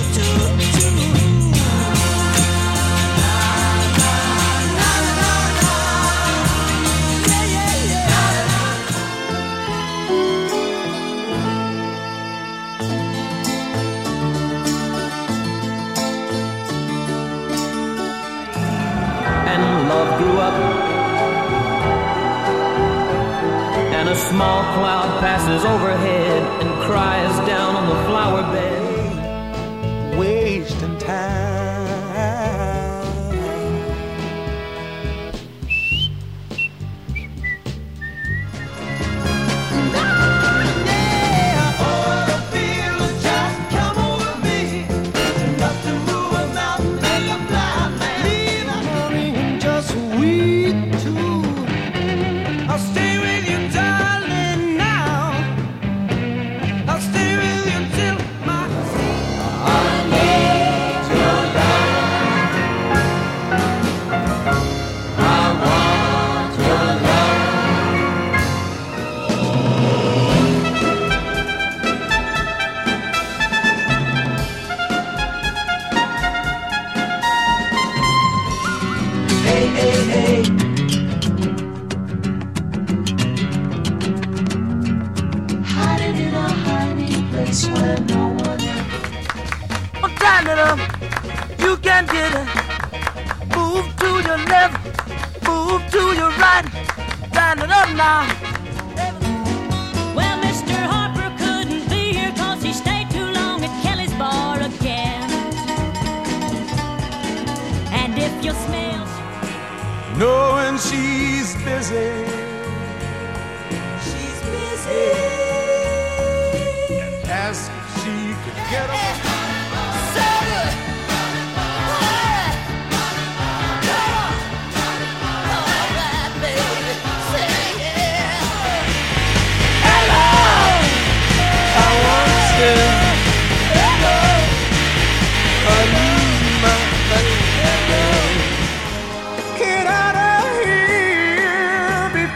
A small cloud passes overhead and cries down on the flower bed, wasting time. Yeah, all I feel is just come over me. Nothing moving out, make a blind man. Leave a honey, just we two. I'll stay with you, darling, now. I'll stay with you till my I need your love. I want your love. Hey, hey, hey. Where no one else. I'm trying to you can get it. Move to your left, move to your right. Stand it up now. Well, Mr. Harper couldn't be here 'cause he stayed too long at Kelly's bar again. And if you smell knowing she's busy, she's busy. Ask if she could get up. Get out of here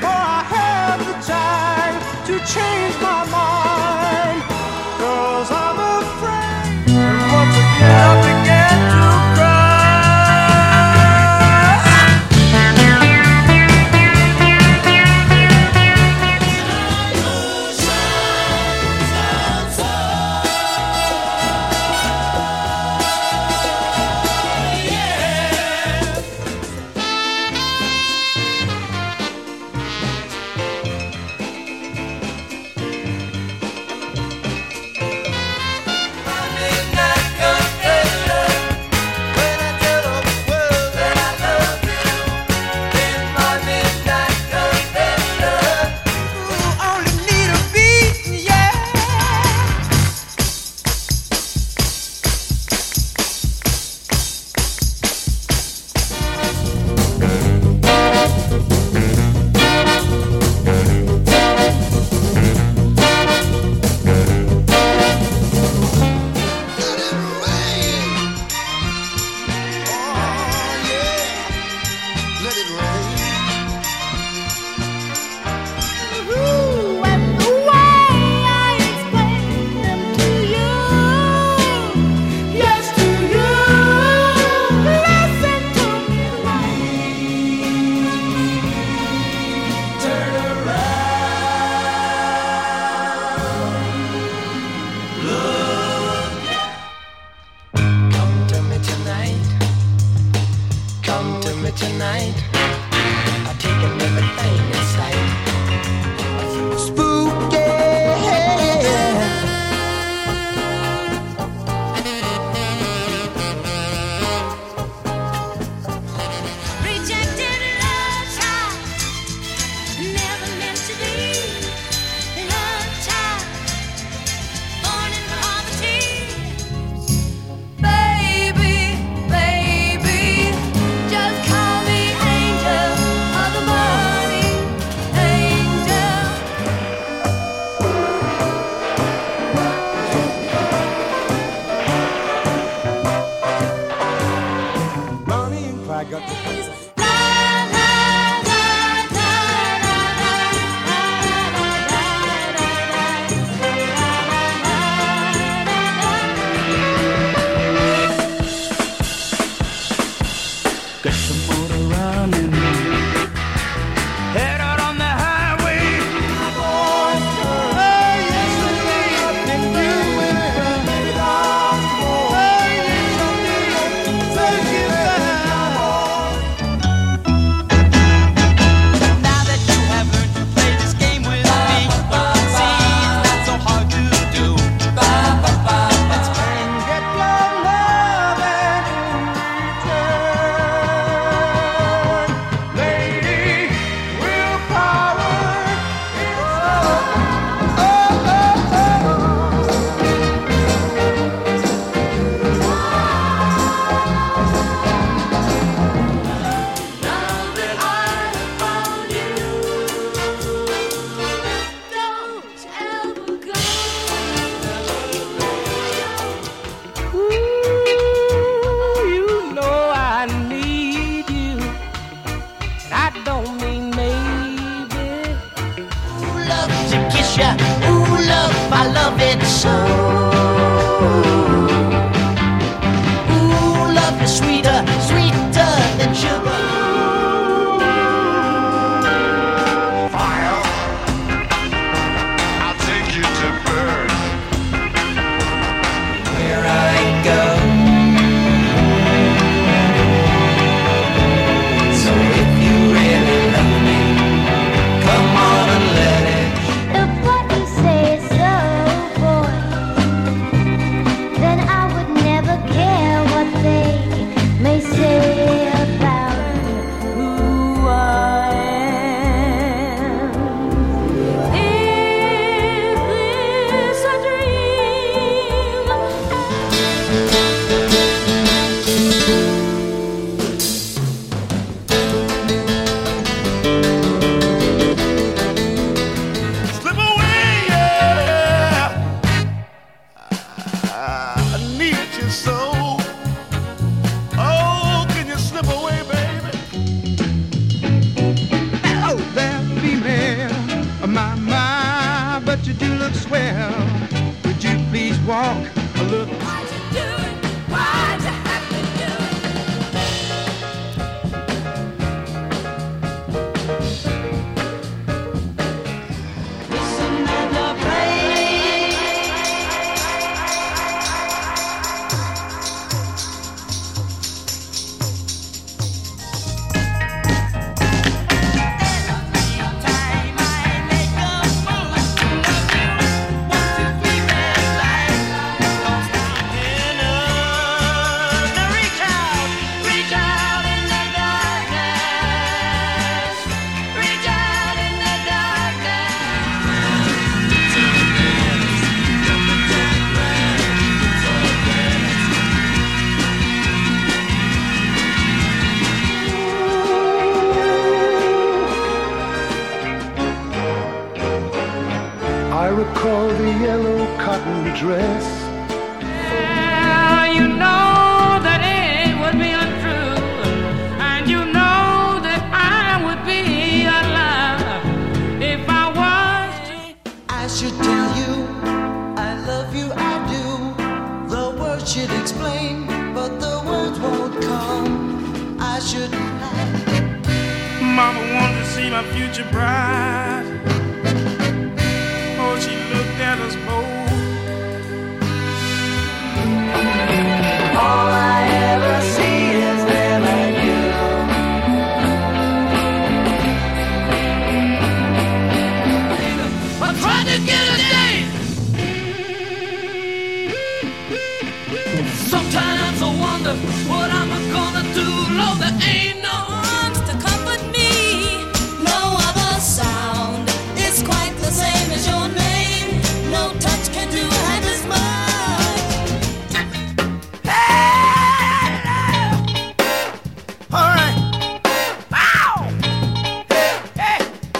I recall the yellow cotton dress. Yeah, you know that it would be untrue, and you know that I would be a liar if I was. I should tell you, I love you, I do. The words should explain, but the words won't come. I shouldn't have. Mama wanted to see my future bride. Oh, she looked at us both. All I ever see is them and you. I'm trying to get a date. Sometimes I wonder what I'm gonna do. Lord, there ain't no arms to comfort me. No other sound is quite the same as your name. No touch can do half as much. All right. Ow! Hey!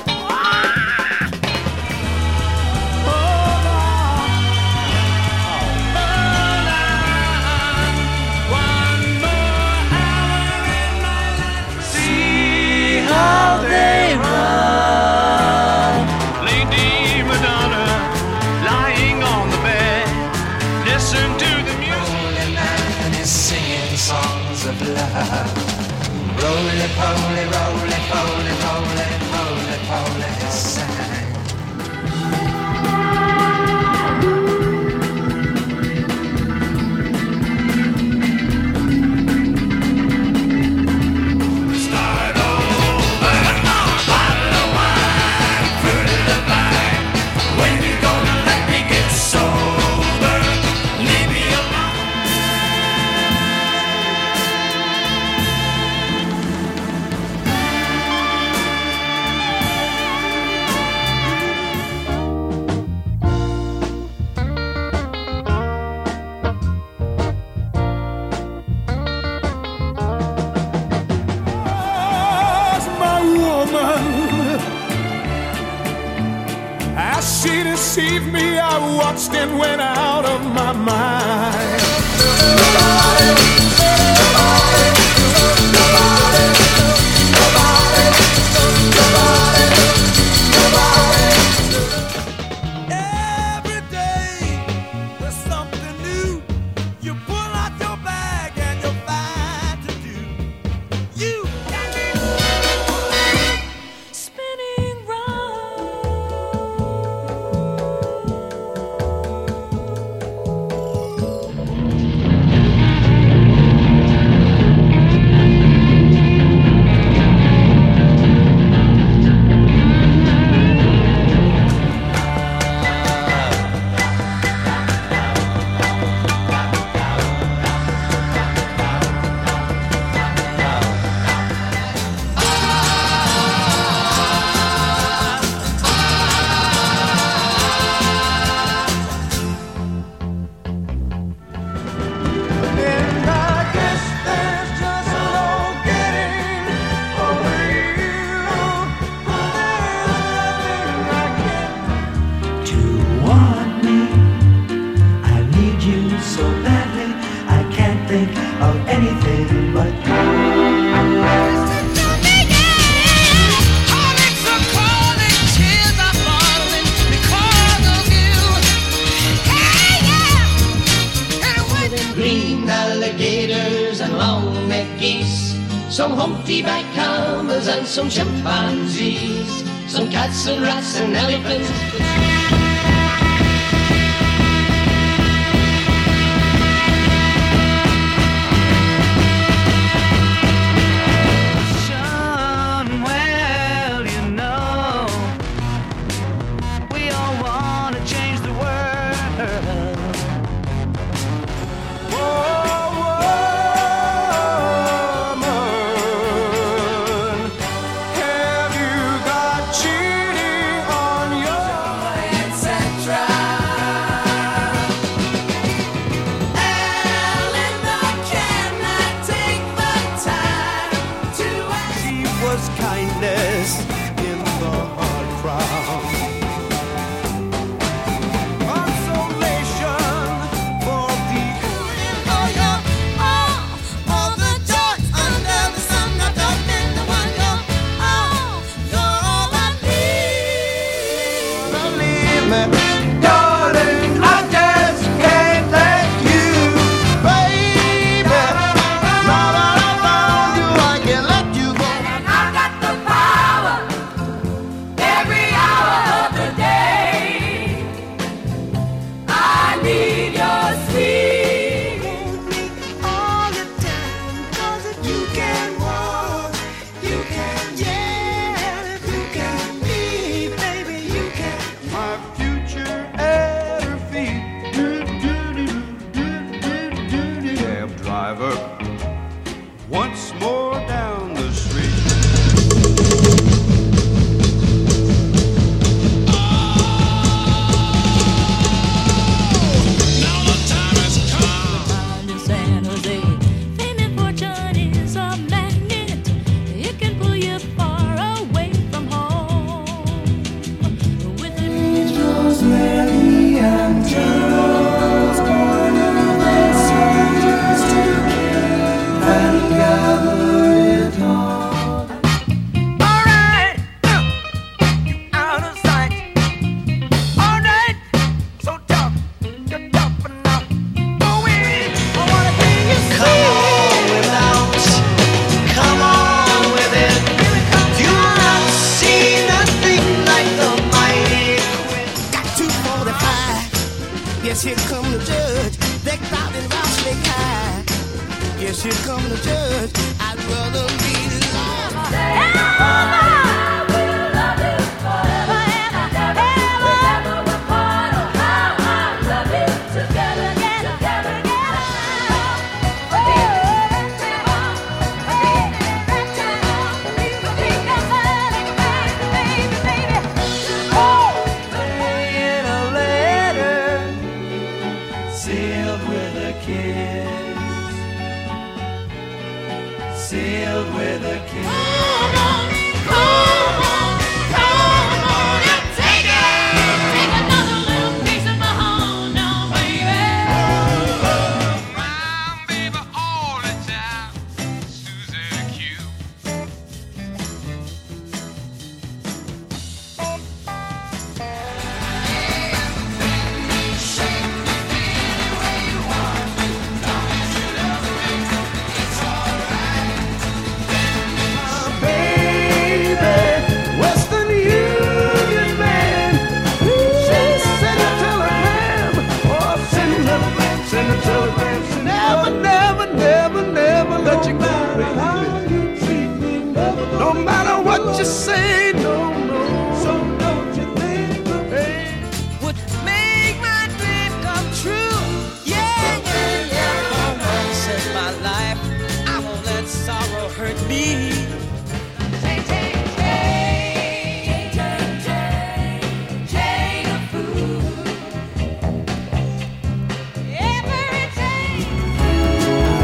See how they run. Lady Madonna lying on the bed. Listen to the music. Holy man is singing songs of love. Roly poly, roly poly, roly poly, poly, sang. Start over. Bottle of wine, fruit of the vine. When you gonna let me get sober? Leave me alone. My woman, as she deceived me, I watched and went out of my mind. Every day green alligators and long-necked geese, some humpty-back camels and some chimpanzees, some cats and rats and elephants.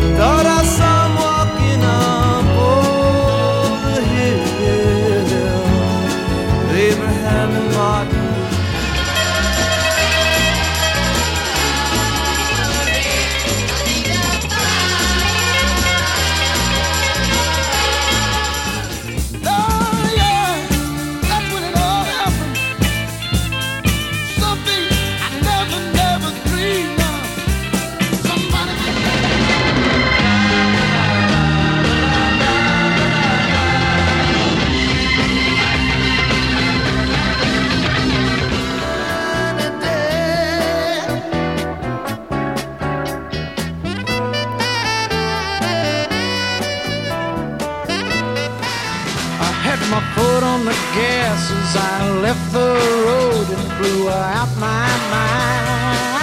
Walking up over the hill. on the gas as I left the road and blew out my mind.